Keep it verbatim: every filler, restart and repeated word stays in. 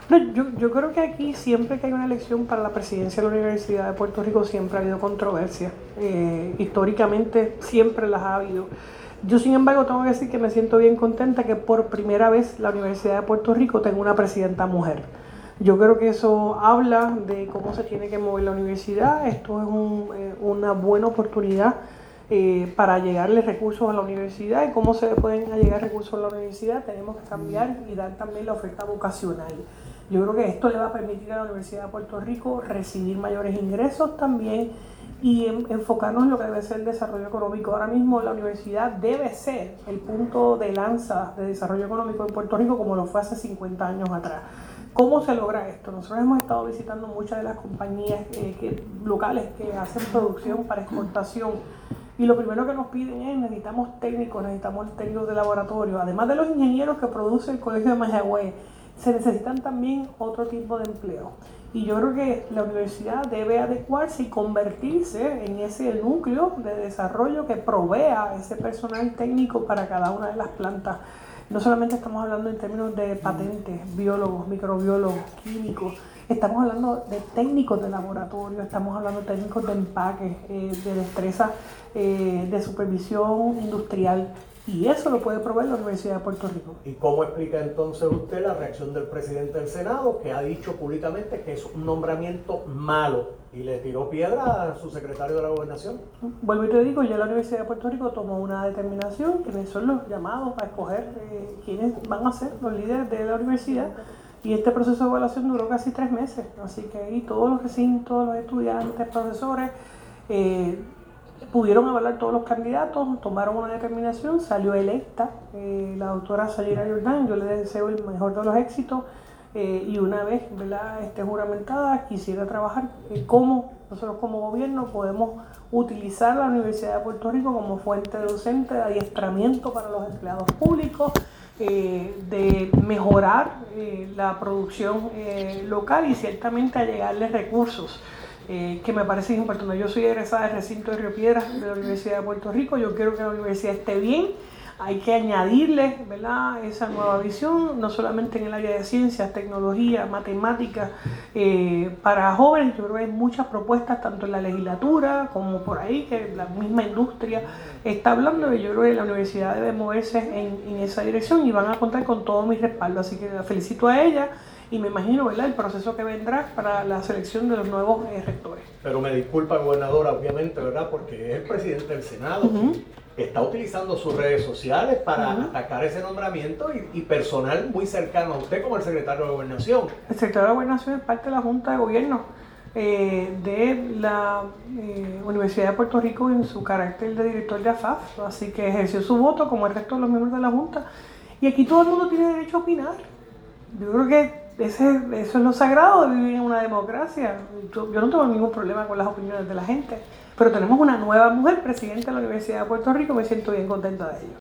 No, yo, yo creo que aquí siempre que hay una elección para la presidencia de la Universidad de Puerto Rico siempre ha habido controversia. Eh, históricamente siempre las ha habido. Yo, sin embargo, tengo que decir que me siento bien contenta que por primera vez la Universidad de Puerto Rico tenga una presidenta mujer. Yo creo que eso habla de cómo se tiene que mover la universidad. Esto es un, eh, una buena oportunidad eh, para llegarle recursos a la universidad. Y cómo se pueden llegar recursos a la universidad, tenemos que cambiar y dar también la oferta vocacional. Yo creo que esto le va a permitir a la Universidad de Puerto Rico recibir mayores ingresos también y en, enfocarnos en lo que debe ser el desarrollo económico. Ahora mismo la universidad debe ser el punto de lanza de desarrollo económico en Puerto Rico como lo fue hace cincuenta años atrás. ¿Cómo se logra esto? Nosotros hemos estado visitando muchas de las compañías eh, que, locales que hacen producción para exportación y lo primero que nos piden es necesitamos técnicos, necesitamos técnicos de laboratorio, además de los ingenieros que produce el Colegio de Mayagüez, se necesitan también otro tipo de empleo. Y yo creo que la universidad debe adecuarse y convertirse en ese núcleo de desarrollo que provea ese personal técnico para cada una de las plantas. No solamente estamos hablando en términos de patentes, biólogos, microbiólogos, químicos, estamos hablando de técnicos de laboratorio, estamos hablando de técnicos de empaque, eh, de destreza, eh, de supervisión industrial. Y eso lo puede proveer la Universidad de Puerto Rico. ¿Y cómo explica entonces usted la reacción del presidente del Senado, que ha dicho públicamente que es un nombramiento malo y le tiró piedra a su secretario de la Gobernación? Vuelvo y te digo, ya la Universidad de Puerto Rico tomó una determinación, que son los llamados a escoger eh, quiénes van a ser los líderes de la universidad. Y este proceso de evaluación duró casi tres meses. Así que ahí todos los recintos, los estudiantes, profesores, eh, pudieron evaluar todos los candidatos, tomaron una determinación, salió electa eh, la doctora Sayira Jordán. Yo le deseo el mejor de los éxitos eh, y una vez, ¿verdad?, esté juramentada, quisiera trabajar eh, cómo nosotros como gobierno podemos utilizar la Universidad de Puerto Rico como fuente docente de adiestramiento para los empleados públicos, eh, de mejorar eh, la producción eh, local y ciertamente allegarles recursos. Eh, que me parece importante. Yo soy egresada del recinto de Río Piedras de la Universidad de Puerto Rico. Yo quiero que la universidad esté bien. Hay que añadirle, ¿verdad?, esa nueva visión, no solamente en el área de ciencias, tecnología, matemáticas, eh, para jóvenes. Yo creo que hay muchas propuestas, tanto en la legislatura como por ahí, que la misma industria está hablando, y yo creo que la universidad debe moverse en, en esa dirección y van a contar con todo mi respaldo. Así que la felicito a ella. Y me imagino, ¿verdad?, el proceso que vendrá para la selección de los nuevos eh, rectores. Pero me disculpa, gobernadora, obviamente, ¿verdad?, porque es el presidente del Senado, uh-huh, que está utilizando sus redes sociales para uh-huh. atacar ese nombramiento y, y personal muy cercano a usted como el secretario de Gobernación. El secretario de Gobernación es parte de la Junta de Gobierno eh, de la eh, Universidad de Puerto Rico en su carácter de director de A F A F, así que ejerció su voto como el resto de los miembros de la Junta. Y aquí todo el mundo tiene derecho a opinar. Yo creo que Ese, eso es lo sagrado de vivir en una democracia. Yo, yo no tengo ningún problema con las opiniones de la gente, pero tenemos una nueva mujer presidenta de la Universidad de Puerto Rico, me siento bien contenta de ello.